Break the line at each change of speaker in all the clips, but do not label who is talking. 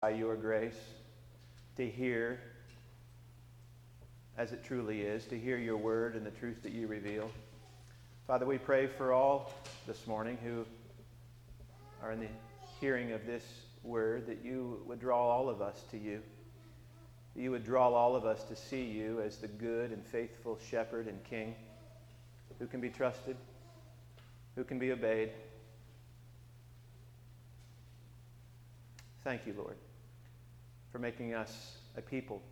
by your grace to hear as it truly is, to hear your word and the truth that you reveal. Father, we pray for all this morning who are in the hearing of this word, that you would draw all of us to you. That you would draw all of us to see you as the good and faithful shepherd and king who can be trusted, who can be obeyed. Thank you, Lord, for making us a people,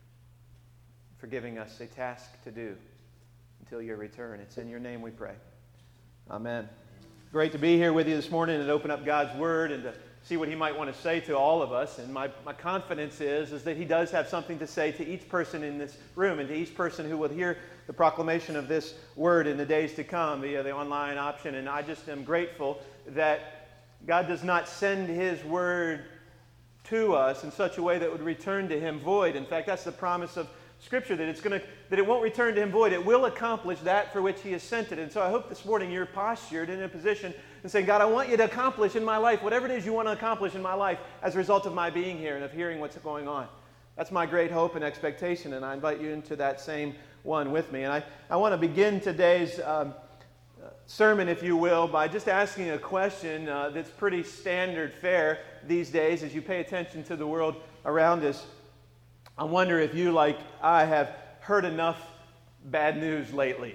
for giving us a task to do until your return. It's in your name we pray. Amen. Great to be here with you this morning and open up God's Word and to see what He might want to say to all of us. And my confidence is that He does have something to say to each person in this room and to each person who will hear the proclamation of this Word in the days to come via the online option. And I just am grateful that God does not send His Word to us in such a way that would return to Him void. In fact, that's the promise of Scripture, that it won't return to Him void. It will accomplish that for which He has sent it. And so I hope this morning you're postured in a position and saying, God, I want you to accomplish in my life whatever it is you want to accomplish in my life as a result of my being here and of hearing what's going on. That's my great hope and expectation, and I invite you into that same one with me. And I want to begin today's sermon, if you will, by just asking a question that's pretty standard fare these days as you pay attention to the world around us. I wonder if you, like I, have heard enough bad news lately.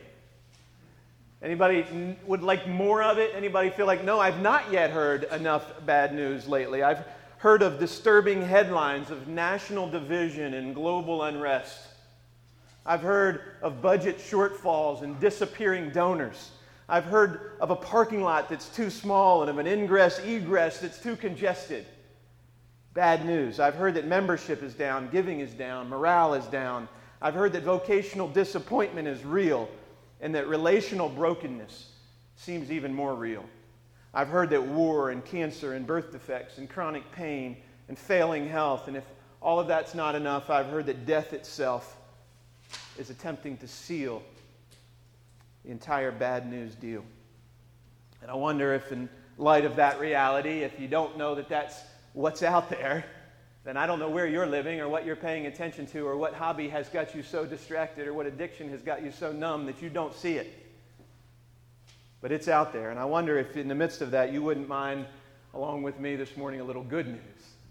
Anybody would like more of it? Anybody feel like, no, I've not yet heard enough bad news lately? I've heard of disturbing headlines of national division and global unrest. I've heard of budget shortfalls and disappearing donors. I've heard of a parking lot that's too small and of an ingress-egress that's too congested. Bad news. I've heard that membership is down, giving is down, morale is down. I've heard that vocational disappointment is real and that relational brokenness seems even more real. I've heard that war and cancer and birth defects and chronic pain and failing health, and if all of that's not enough, I've heard that death itself is attempting to seal the entire bad news deal. And I wonder if in light of that reality, if you don't know that that's what's out there, then I don't know where you're living or what you're paying attention to or what hobby has got you so distracted or what addiction has got you so numb that you don't see it. But it's out there, and I wonder if in the midst of that you wouldn't mind, along with me this morning, a little good news.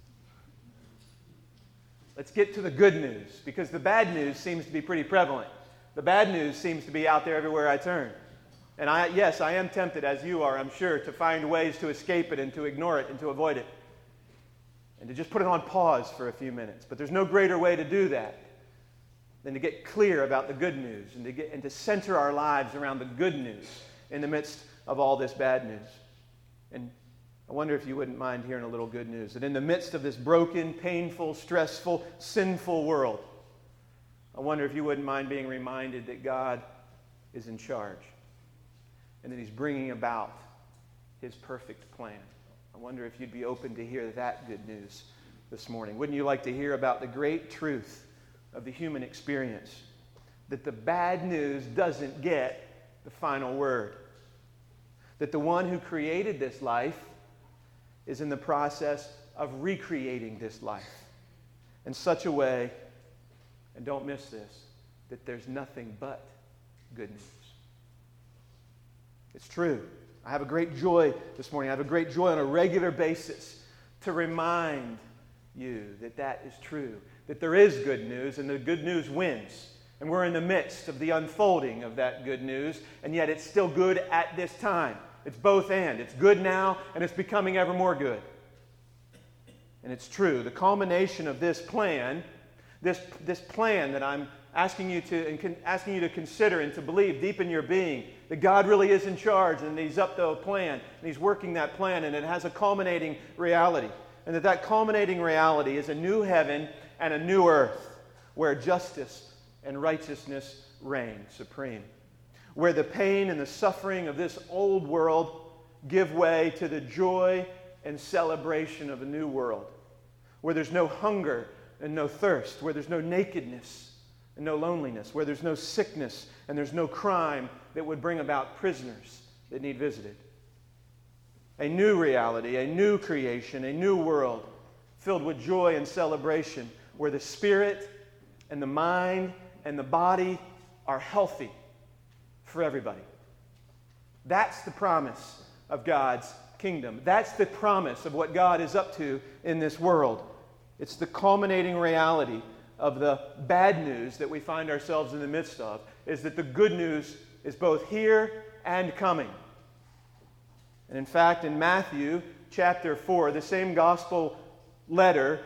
Let's get to the good news, because the bad news seems to be pretty prevalent. The bad news seems to be out there everywhere I turn. And I am tempted, as you are, I'm sure, to find ways to escape it and to ignore it and to avoid it. And to just put it on pause for a few minutes. But there's no greater way to do that than to get clear about the good news and to center our lives around the good news in the midst of all this bad news. And I wonder if you wouldn't mind hearing a little good news. That in the midst of this broken, painful, stressful, sinful world, I wonder if you wouldn't mind being reminded that God is in charge and that He's bringing about His perfect plan. I wonder if you'd be open to hear that good news this morning. Wouldn't you like to hear about the great truth of the human experience? That the bad news doesn't get the final word. That the one who created this life is in the process of recreating this life in such a way, and don't miss this, that there's nothing but good news. It's true. I have a great joy this morning. I have a great joy on a regular basis to remind you that that is true, that there is good news, and the good news wins. And we're in the midst of the unfolding of that good news, and yet it's still good at this time. It's both and. It's good now, and it's becoming ever more good. And it's true. The culmination of this plan, this plan that I'm asking you to consider and to believe deep in your being, that God really is in charge and He's up to a plan and He's working that plan, and it has a culminating reality. And that culminating reality is a new heaven and a new earth where justice and righteousness reign supreme. Where the pain and the suffering of this old world give way to the joy and celebration of a new world. Where there's no hunger and no thirst. Where there's no nakedness and no loneliness, where there's no sickness and there's no crime that would bring about prisoners that need visited. A new reality, a new creation, a new world filled with joy and celebration, where the spirit and the mind and the body are healthy for everybody. That's the promise of God's kingdom. That's the promise of what God is up to in this world. It's the culminating reality of the bad news that we find ourselves in the midst of, is that the good news is both here and coming. And in fact, in Matthew chapter 4, the same gospel letter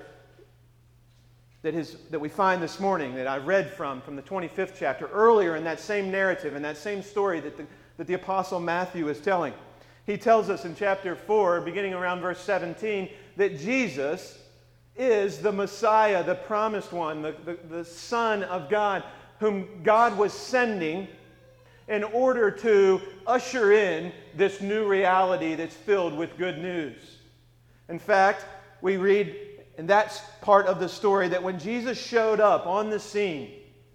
that we find this morning, that I read from the 25th chapter, earlier in that same narrative, in that same story that the Apostle Matthew is telling. He tells us in chapter 4, beginning around verse 17, that Jesus is the Messiah, the promised one, the Son of God, whom God was sending in order to usher in this new reality that's filled with good news. In fact, we read in that part of the story that when Jesus showed up on the scene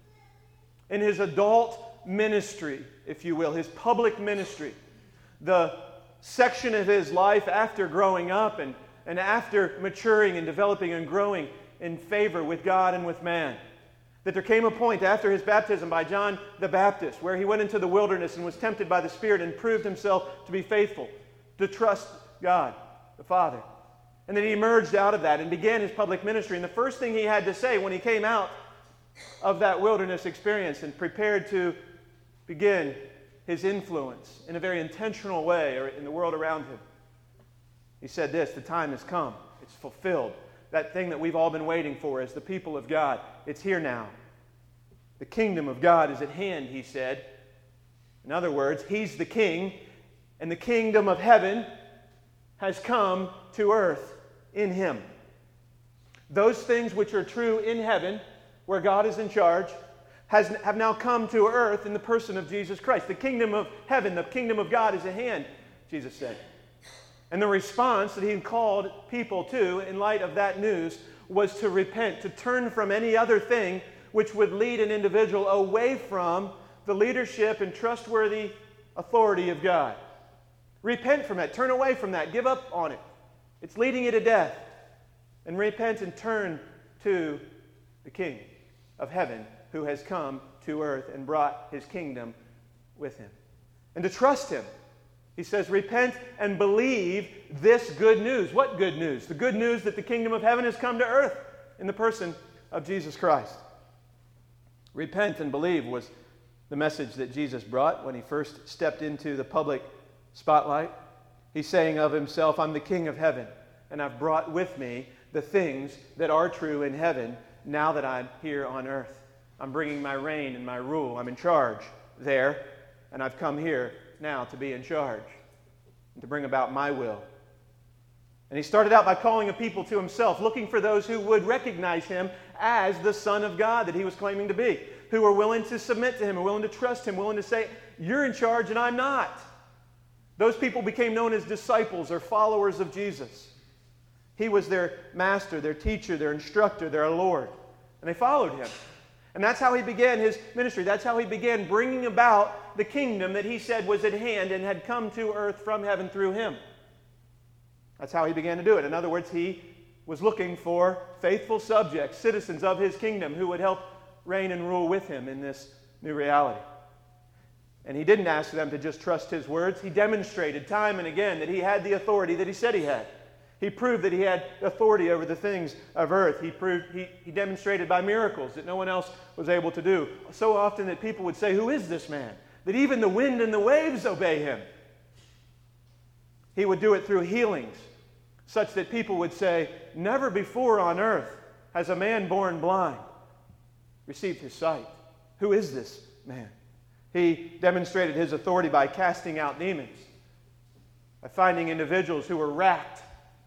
in his adult ministry, if you will, his public ministry, the section of his life after growing up and after maturing and developing and growing in favor with God and with man, that there came a point after his baptism by John the Baptist where he went into the wilderness and was tempted by the Spirit and proved himself to be faithful, to trust God, the Father. And then he emerged out of that and began his public ministry. And the first thing he had to say when he came out of that wilderness experience and prepared to begin his influence in a very intentional way or in the world around him, he said this: the time has come. It's fulfilled. That thing that we've all been waiting for as the people of God, it's here now. The kingdom of God is at hand, he said. In other words, he's the king, and the kingdom of heaven has come to earth in him. Those things which are true in heaven, where God is in charge, have now come to earth in the person of Jesus Christ. The kingdom of heaven, the kingdom of God is at hand, Jesus said. And the response that he called people to in light of that news was to repent, to turn from any other thing which would lead an individual away from the leadership and trustworthy authority of God. Repent from that. Turn away from that. Give up on it. It's leading you to death. And repent and turn to the King of heaven who has come to earth and brought his kingdom with him. And to trust him. He says, repent and believe this good news. What good news? The good news that the kingdom of heaven has come to earth in the person of Jesus Christ. Repent and believe was the message that Jesus brought when he first stepped into the public spotlight. He's saying of himself, I'm the King of heaven, and I've brought with me the things that are true in heaven now that I'm here on earth. I'm bringing my reign and my rule. I'm in charge there, and I've come here now to be in charge and to bring about my will. And he started out by calling a people to himself, looking for those who would recognize him as the Son of God that he was claiming to be, who were willing to submit to him and willing to trust him, willing to say, you're in charge and I'm not. Those people became known as disciples or followers of Jesus. He was their master, their teacher, their instructor, their Lord. And they followed him. And that's how he began his ministry. That's how he began bringing about the kingdom that he said was at hand and had come to earth from heaven through him. That's how he began to do it. In other words, he was looking for faithful subjects, citizens of his kingdom, who would help reign and rule with him in this new reality. And he didn't ask them to just trust his words. He demonstrated time and again that he had the authority that he said he had. He proved that he had authority over the things of earth. He demonstrated by miracles that no one else was able to do. So often that people would say, who is this man? That even the wind and the waves obey him. He would do it through healings, such that people would say, never before on earth has a man born blind received his sight. Who is this man? He demonstrated his authority by casting out demons, by finding individuals who were racked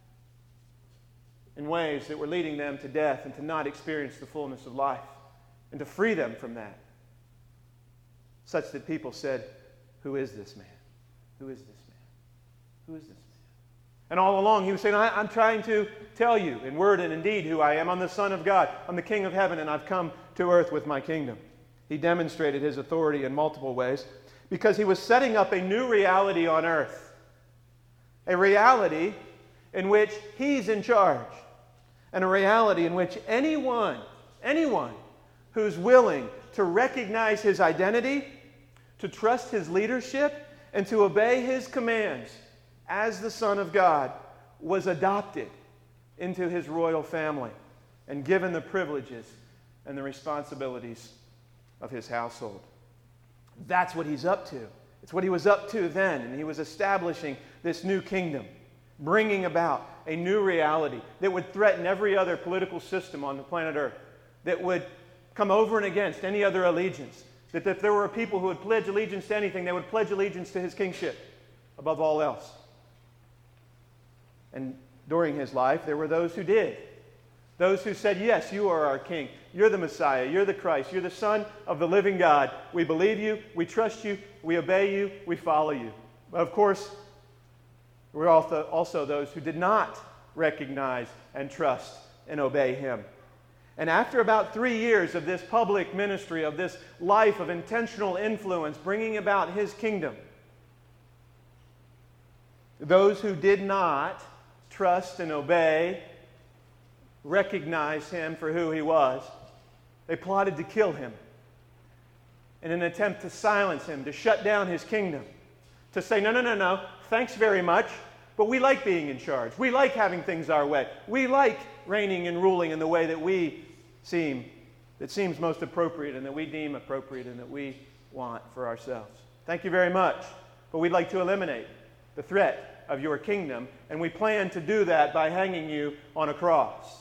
in ways that were leading them to death and to not experience the fullness of life, and to free them from that, such that people said, who is this man? Who is this man? Who is this man? And all along he was saying, I'm trying to tell you in word and in deed who I am. I'm the Son of God. I'm the King of heaven, and I've come to earth with my kingdom. He demonstrated his authority in multiple ways because he was setting up a new reality on earth. A reality in which he's in charge. and a reality in which anyone who's willing to recognize his identity, to trust his leadership, and to obey his commands as the Son of God was adopted into his royal family and given the privileges and the responsibilities of his household. That's what he's up to. It's what he was up to then, and he was establishing this new kingdom, bringing about a new reality that would threaten every other political system on the planet Earth, that would come over and against any other allegiance, that if there were people who would pledge allegiance to anything, they would pledge allegiance to his kingship above all else. And during his life, there were those who did. Those who said, yes, you are our king. You're the Messiah. You're the Christ. You're the Son of the living God. We believe you. We trust you. We obey you. We follow you. But of course, there were also those who did not recognize and trust and obey him. And after about 3 years of this public ministry, of this life of intentional influence, bringing about his kingdom, those who did not trust and obey, recognize him for who he was, they plotted to kill him in an attempt to silence him, to shut down his kingdom, to say, no, thanks very much, but we like being in charge. We like having things our way. We like reigning and ruling in the way that seems most appropriate and that we deem appropriate and that we want for ourselves. Thank you very much, but we'd like to eliminate the threat of your kingdom, and we plan to do that by hanging you on a cross.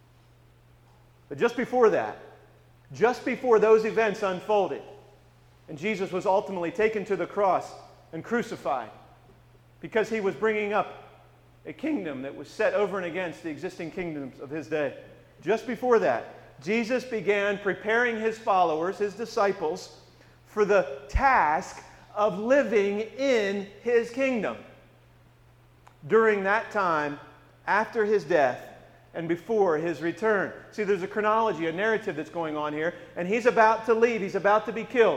But just before that, just before those events unfolded, and Jesus was ultimately taken to the cross and crucified because he was bringing up a kingdom that was set over and against the existing kingdoms of his day. Just before that, Jesus began preparing his followers, his disciples, for the task of living in his kingdom. During that time, after his death, and before his return. See, there's a chronology, a narrative that's going on here, and he's about to leave. He's about to be killed.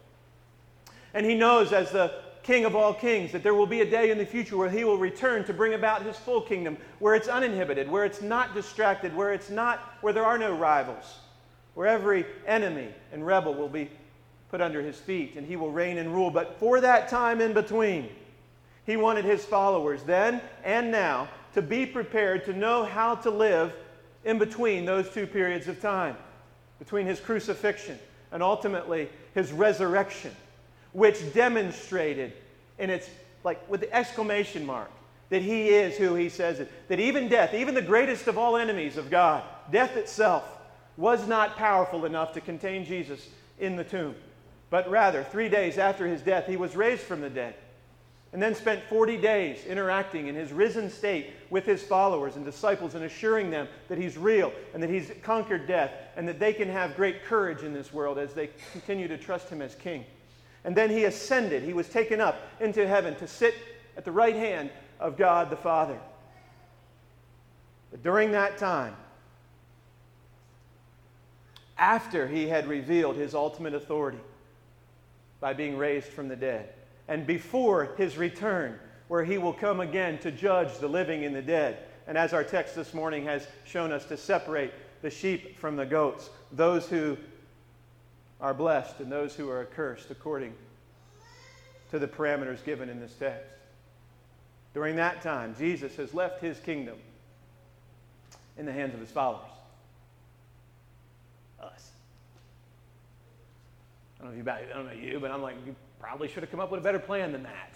And he knows, as the King of all kings, that there will be a day in the future where he will return to bring about his full kingdom, where it's uninhibited, where it's not distracted, where there are no rivals, where every enemy and rebel will be put under his feet, and he will reign and rule. But for that time in between, he wanted his followers then and now to be prepared to know how to live in between those two periods of time, between his crucifixion and ultimately his resurrection, which demonstrated in its, like with the exclamation mark, that he is who he says it. That even death, even the greatest of all enemies of God, death itself, was not powerful enough to contain Jesus in the tomb. But rather, 3 days after his death, he was raised from the dead, and then spent 40 days interacting in his risen state with his followers and disciples and assuring them that he's real and that he's conquered death and that they can have great courage in this world as they continue to trust him as king. And then he ascended. He was taken up into heaven to sit at the right hand of God the Father. But during that time, after he had revealed his ultimate authority by being raised from the dead, and before his return, where he will come again to judge the living and the dead. And as our text this morning has shown us, to separate the sheep from the goats, those who are blessed and those who are accursed, according to the parameters given in this text. During that time, Jesus has left his kingdom in the hands of his followers. Us. I don't know about you, but I'm like, you probably should have come up with a better plan than that.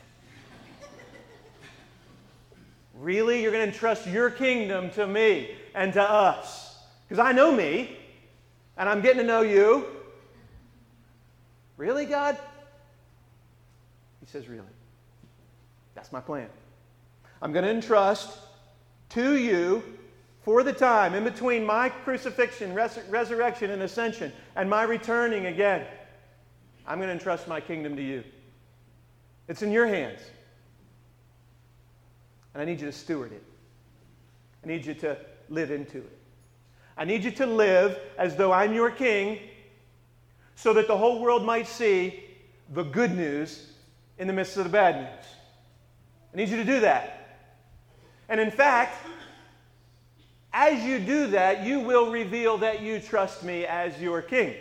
Really? You're going to entrust your kingdom to me and to us? Because I know me, and I'm getting to know you. Really, God? He says, really. That's my plan. I'm going to entrust to you, for the time in between my crucifixion, resurrection, and ascension, and my returning again, I'm going to entrust my kingdom to you. It's in your hands. And I need you to steward it. I need you to live into it. I need you to live as though I'm your king, so that the whole world might see the good news in the midst of the bad news. I need you to do that. And in fact, As you do that, you will reveal that you trust me as your king.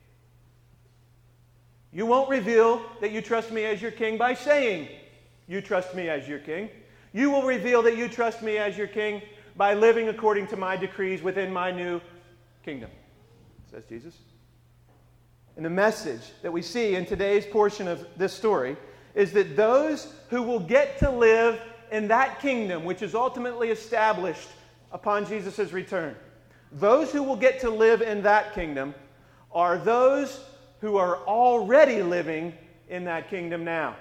You won't reveal that you trust me as your king by saying you trust me as your king. You will reveal that you trust me as your king by living according to my decrees within my new kingdom, says Jesus. And the message that we see in today's portion of this story is that those who will get to live in that kingdom, which is ultimately established upon Jesus' return, those who will get to live in that kingdom are those who are already living in that kingdom now.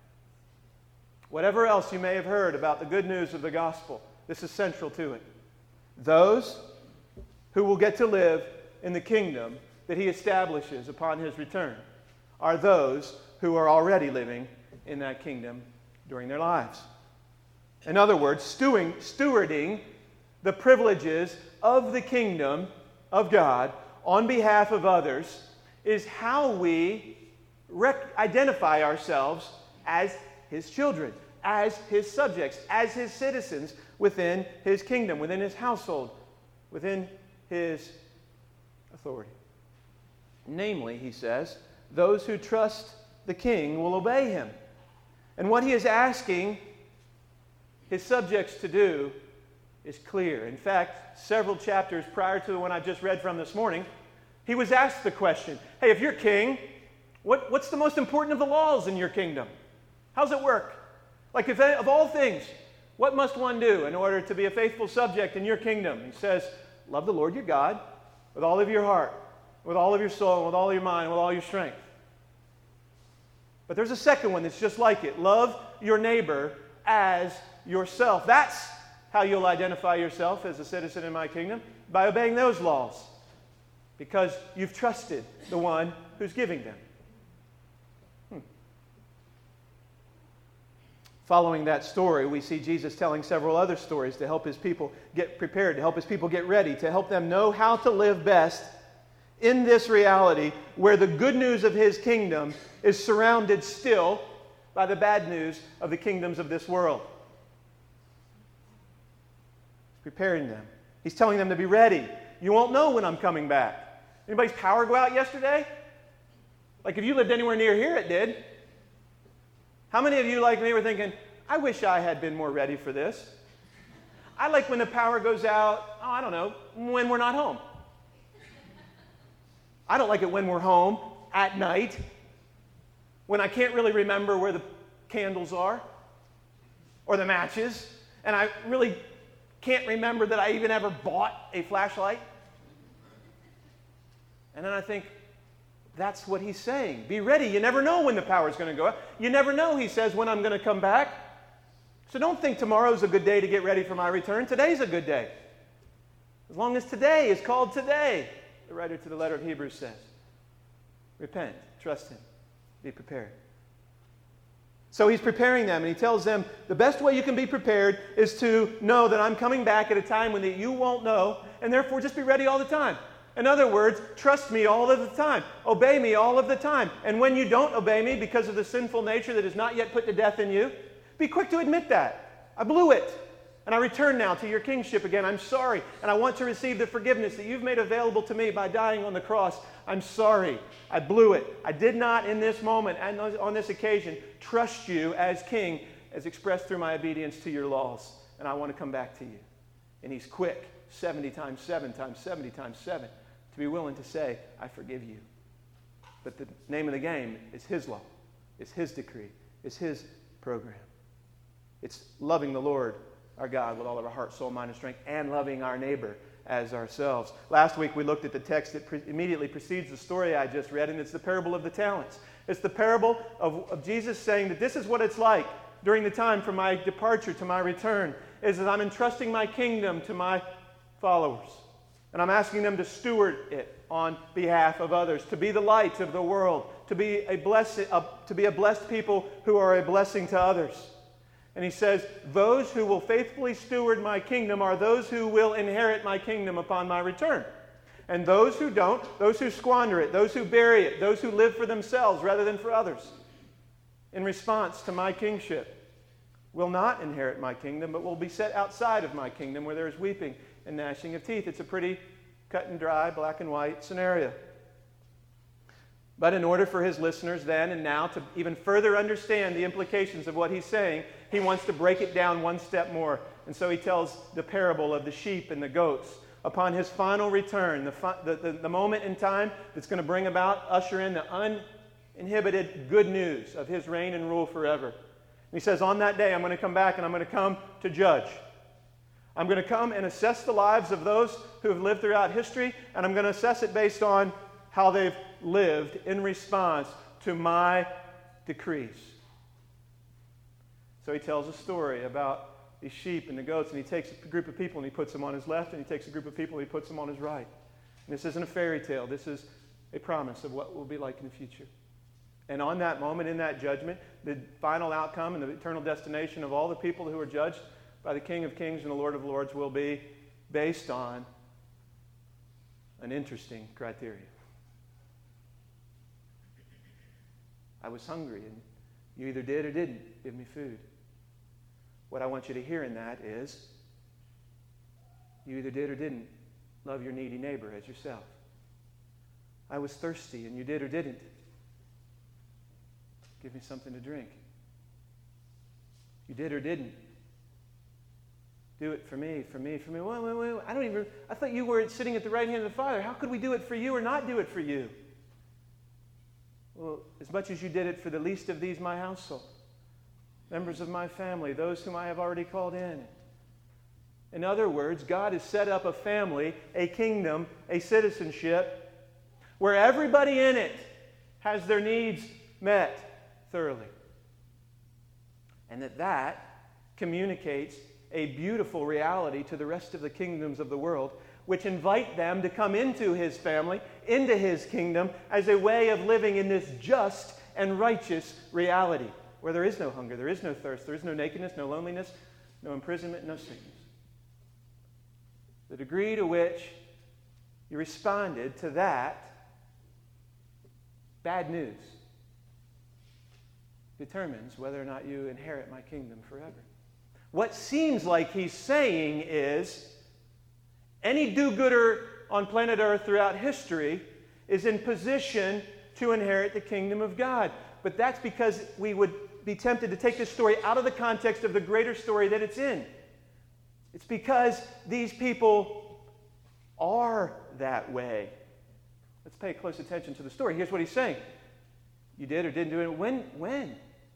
Whatever else you may have heard about the good news of the gospel, this is central to it. Those who will get to live in the kingdom that he establishes upon his return are those who are already living in that kingdom during their lives. In other words, stewarding the privileges of the kingdom of God on behalf of others is how we identify ourselves as his children, as his subjects, as his citizens within his kingdom, within his household, within his authority. Namely, he says, those who trust the king will obey him. And what he is asking his subjects to do is clear. In fact, several chapters prior to the one I just read from this morning, he was asked the question, hey, if you're king, what's the most important of the laws in your kingdom? How's it work? Like, if of all things, what must one do in order to be a faithful subject in your kingdom? He says, love the Lord your God with all of your heart, with all of your soul, with all your mind, with all your strength. But there's a second one that's just like it. Love your neighbor as yourself. That's how you'll identify yourself as a citizen in my kingdom, by obeying those laws, because you've trusted the one who's giving them. Following that story, we see Jesus telling several other stories to help his people get prepared, to help his people get ready, to help them know how to live best in this reality where the good news of his kingdom is surrounded still by the bad news of the kingdoms of this world. He's preparing them. He's telling them to be ready. You won't know when I'm coming back. Anybody's power go out yesterday? Like, if you lived anywhere near here, it did. How many of you, like me, were thinking, I wish I had been more ready for this? I like when the power goes out, when we're not home. I don't like it when we're home at night, when I can't really remember where the candles are or the matches, and I really can't remember that I even ever bought a flashlight. And then I think, that's what he's saying. Be ready. You never know when the power's going to go out. You never know, he says, when I'm going to come back. So don't think tomorrow's a good day to get ready for my return. Today's a good day. As long as today is called today, the writer to the letter of Hebrews says. Repent. Trust him. Be prepared. So he's preparing them, and he tells them the best way you can be prepared is to know that I'm coming back at a time when you won't know, and therefore just be ready all the time. In other words, trust me all of the time. Obey me all of the time. And when you don't obey me because of the sinful nature that is not yet put to death in you, be quick to admit that. I blew it. And I return now to your kingship again. I'm sorry. And I want to receive the forgiveness that you've made available to me by dying on the cross. I'm sorry. I blew it. I did not in this moment and on this occasion trust you as king as expressed through my obedience to your laws. And I want to come back to you. And he's quick, 70 times 7 times 70 times 7. To be willing to say, I forgive you. But the name of the game is his law. It's his decree. It's his program. It's loving the Lord, our God, with all of our heart, soul, mind, and strength, and loving our neighbor as ourselves. Last week we looked at the text that immediately precedes the story I just read, and it's the parable of the talents. It's the parable of Jesus saying that this is what it's like during the time from my departure to my return, is that I'm entrusting my kingdom to my followers. And I'm asking them to steward it on behalf of others, to be the light of the world, to be a blessed people who are a blessing to others. And he says, those who will faithfully steward my kingdom are those who will inherit my kingdom upon my return. And those who don't, those who squander it, those who bury it, those who live for themselves rather than for others, in response to my kingship, will not inherit my kingdom, but will be set outside of my kingdom where there is weeping and gnashing of teeth. It's a pretty cut and dry, black and white scenario. But in order for his listeners then and now to even further understand the implications of what he's saying, he wants to break it down one step more. And so he tells the parable of the sheep and the goats. Upon his final return, the moment in time that's going to bring about, usher in the uninhibited good news of his reign and rule forever. And he says, on that day I'm going to come back and I'm going to come to judge. I'm going to come and assess the lives of those who have lived throughout history, and I'm going to assess it based on how they've lived in response to my decrees. So he tells a story about these sheep and the goats, and he takes a group of people and he puts them on his left, and he takes a group of people and he puts them on his right. And this isn't a fairy tale. This is a promise of what will be like in the future. And on that moment, in that judgment, the final outcome and the eternal destination of all the people who are judged by the King of Kings and the Lord of Lords will be based on an interesting criteria. I was hungry, and you either did or didn't give me food. What I want you to hear in that is, you either did or didn't love your needy neighbor as yourself. I was thirsty, and you did or didn't give me something to drink. You did or didn't do it for me, for me, for me. Wait. I thought you were sitting at the right hand of the Father. How could we do it for you or not do it for you? Well, as much as you did it for the least of these, my household, members of my family, those whom I have already called in. In other words, God has set up a family, a kingdom, a citizenship, where everybody in it has their needs met thoroughly. And that communicates a beautiful reality to the rest of the kingdoms of the world, which invite them to come into his family, into his kingdom, as a way of living in this just and righteous reality, where there is no hunger, there is no thirst, there is no nakedness, no loneliness, no imprisonment, no sickness. The degree to which you responded to that bad news determines whether or not you inherit my kingdom forever. What seems like he's saying is, any do-gooder on planet Earth throughout history is in position to inherit the kingdom of God. But that's because we would be tempted to take this story out of the context of the greater story that it's in. It's because these people are that way. Let's pay close attention to the story. Here's what he's saying. You did or didn't do it. When?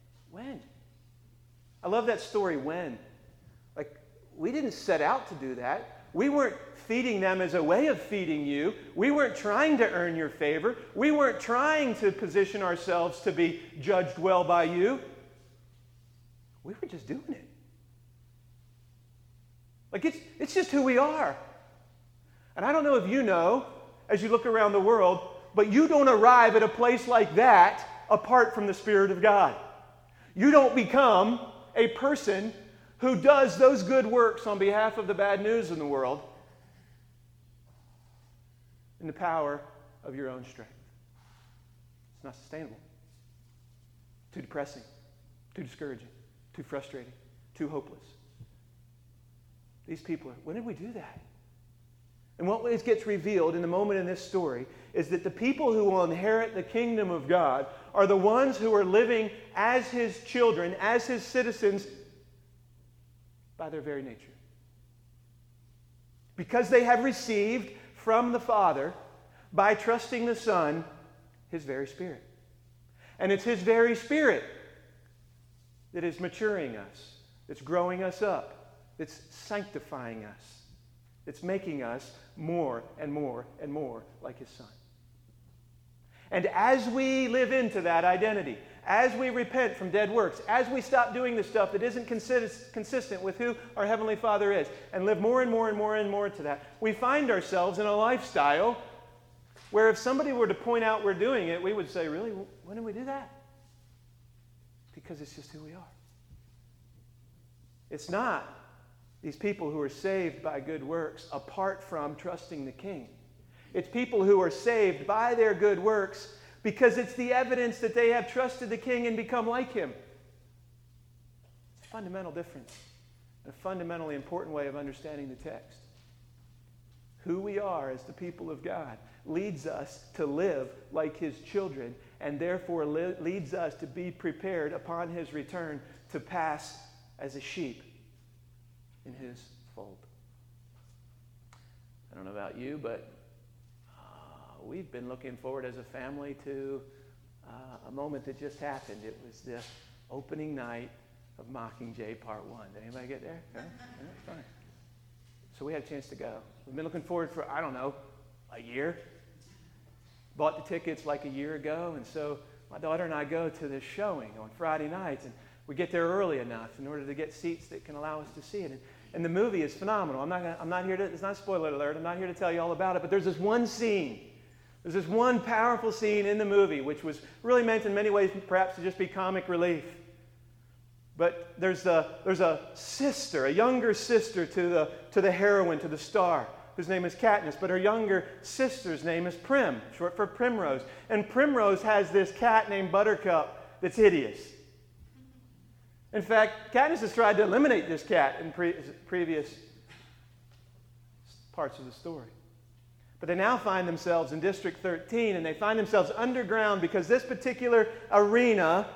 I love that story, when. Like, we didn't set out to do that. We weren't feeding them as a way of feeding you. We weren't trying to earn your favor. We weren't trying to position ourselves to be judged well by you. We were just doing it. Like, it's just who we are. And I don't know if you know, as you look around the world, but you don't arrive at a place like that apart from the Spirit of God. You don't become a person who does those good works on behalf of the bad news in the world in the power of your own strength. It's not sustainable. Too depressing, too discouraging, too frustrating, too hopeless. These people, when did we do that? And what gets revealed in the moment in this story is that the people who will inherit the kingdom of God are the ones who are living as his children, as his citizens, by their very nature. Because they have received from the Father, by trusting the Son, his very Spirit. And it's his very Spirit that is maturing us, that's growing us up, that's sanctifying us, that's making us more and more and more like his Son. And as we live into that identity, as we repent from dead works, as we stop doing the stuff that isn't consistent with who our Heavenly Father is, and live more and more and more and more to that, we find ourselves in a lifestyle where if somebody were to point out we're doing it, we would say, really, when did we do that? Because it's just who we are. It's not these people who are saved by good works apart from trusting the King. It's people who are saved by their good works because it's the evidence that they have trusted the King and become like him. It's a fundamental difference, and a fundamentally important way of understanding the text. who we are as the people of God leads us to live like his children, and therefore leads us to be prepared upon his return to pass as a sheep in his fold. I don't know about you, but we've been looking forward as a family to a moment that just happened. It was the opening night of Mockingjay Part 1. Did anybody get there? Yeah? Yeah, fine. So we had a chance to go. We've been looking forward for, I don't know, a year. Bought the tickets like a year ago, and so my daughter and I go to this showing on Friday nights, and we get there early enough in order to get seats that can allow us to see it. And the movie is phenomenal. I'm not here to, it's not a spoiler alert, I'm not here to tell you all about it, but there's this one scene. There's this one powerful scene in the movie, which was really meant in many ways perhaps to just be comic relief. But there's a sister, a younger sister to the heroine, to the star, whose name is Katniss, but her younger sister's name is Prim, short for Primrose. And Primrose has this cat named Buttercup that's hideous. In fact, Katniss has tried to eliminate this cat in previous parts of the story. But they now find themselves in District 13, and they find themselves underground because this particular arena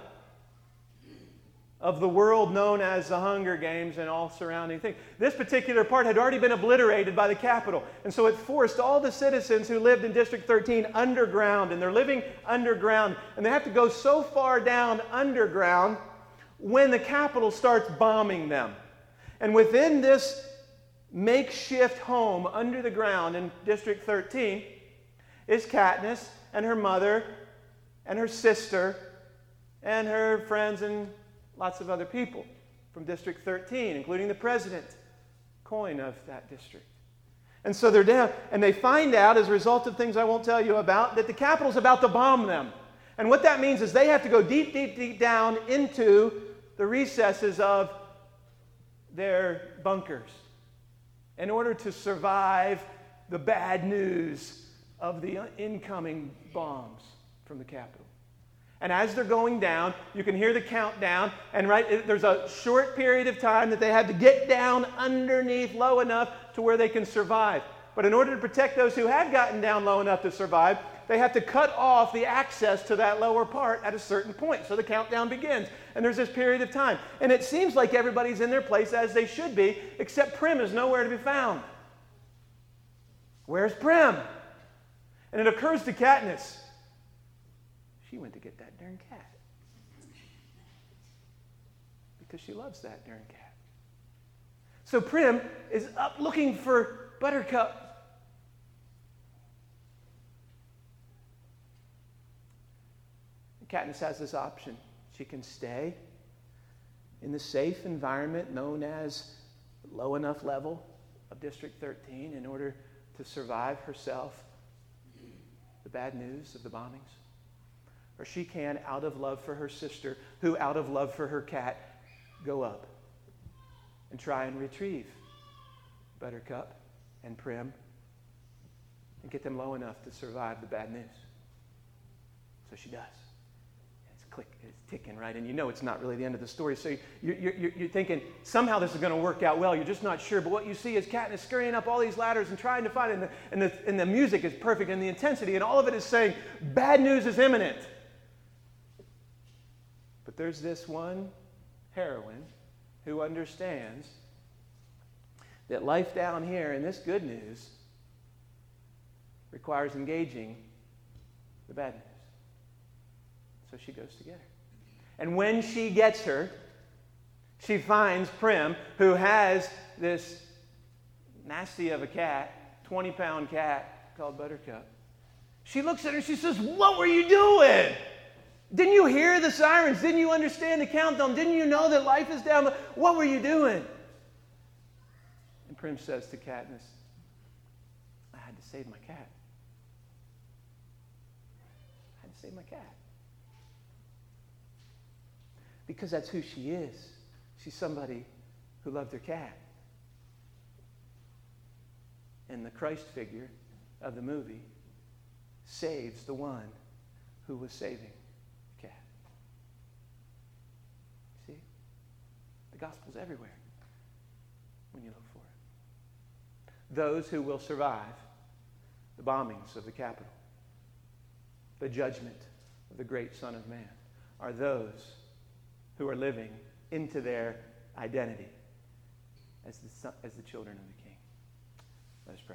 of the world known as the Hunger Games and all surrounding things, this particular part had already been obliterated by the Capitol. And so it forced all the citizens who lived in District 13 underground, and they're living underground. And they have to go so far down underground when the Capitol starts bombing them. And within this makeshift home under the ground in District 13 is Katniss and her mother and her sister and her friends and lots of other people from District 13, including the president, Coin, of that district. And so they're down, and they find out, as a result of things I won't tell you about, that the Capitol's about to bomb them. And what that means is they have to go deep, deep, deep down into the recesses of their bunkers in order to survive the bad news of the incoming bombs from the Capitol. And as they're going down, you can hear the countdown, and there's a short period of time that they have to get down underneath low enough to where they can survive. But in order to protect those who have gotten down low enough to survive, they have to cut off the access to that lower part at a certain point. So the countdown begins, and there's this period of time. And it seems like everybody's in their place as they should be, except Prim is nowhere to be found. Where's Prim? And it occurs to Katniss, she went to get that darn cat. Because she loves that darn cat. So Prim is up looking for Buttercup. Katniss has this option. She can stay in the safe environment known as the low enough level of District 13 in order to survive herself the bad news of the bombings. Or she can, out of love for her sister, who out of love for her cat, go up and try and retrieve Buttercup and Prim and get them low enough to survive the bad news. So she does. It's ticking, right? And you know it's not really the end of the story. So you're thinking, somehow this is going to work out well. You're just not sure. But what you see is Katniss scurrying up all these ladders and trying to find it. And the music is perfect, and the intensity, and all of it is saying, bad news is imminent. But there's this one heroine who understands that life down here in this good news requires engaging the bad news. So she goes to get her. And when she gets her, she finds Prim, who has this nasty of a cat, 20-pound cat called Buttercup. She looks at her and she says, "What were you doing? Didn't you hear the sirens? Didn't you understand the countdown? Didn't you know that life is down? What were you doing?" And Prim says to Katniss, "I had to save my cat. I had to save my cat." Because that's who she is. She's somebody who loved her cat. And the Christ figure of the movie saves the one who was saving the cat. See? The gospel's everywhere when you look for it. those who will survive the bombings of the Capitol, the judgment of the great Son of Man, are those who are living into their identity as the children of the King. Let us pray.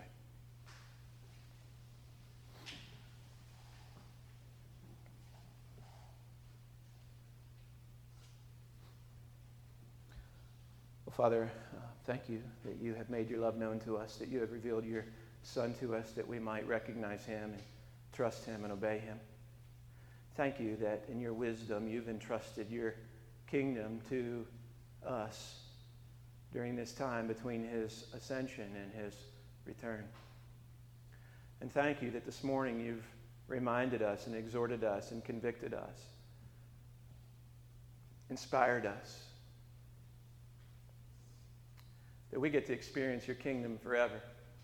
Well, Father, thank you that you have made your love known to us, that you have revealed your Son to us, that we might recognize him and trust him and obey him. Thank you that in your wisdom you've entrusted your kingdom to us during this time between his ascension and his return. And thank you that this morning you've reminded us and exhorted us and convicted us, inspired us, that we get to experience your kingdom forever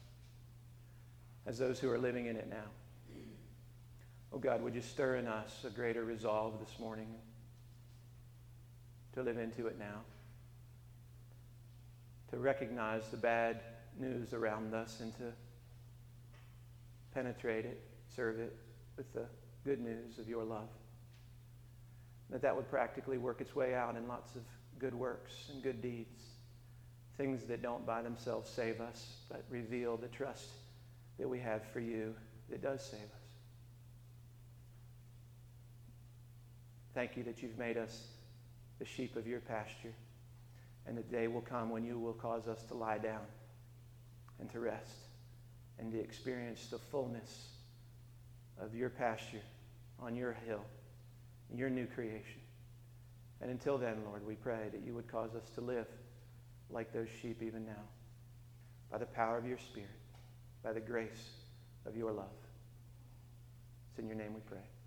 as those who are living in it now. Oh God, would you stir in us a greater resolve this morning to live into it now, to recognize the bad news around us and to penetrate it, serve it with the good news of your love. That would practically work its way out in lots of good works and good deeds, things that don't by themselves save us, but reveal the trust that we have for you that does save us. Thank you that you've made us the sheep of your pasture, and the day will come when you will cause us to lie down and to rest and to experience the fullness of your pasture on your hill, your new creation. And until then, Lord, we pray that you would cause us to live like those sheep even now, by the power of your Spirit, by the grace of your love. It's in your name we pray.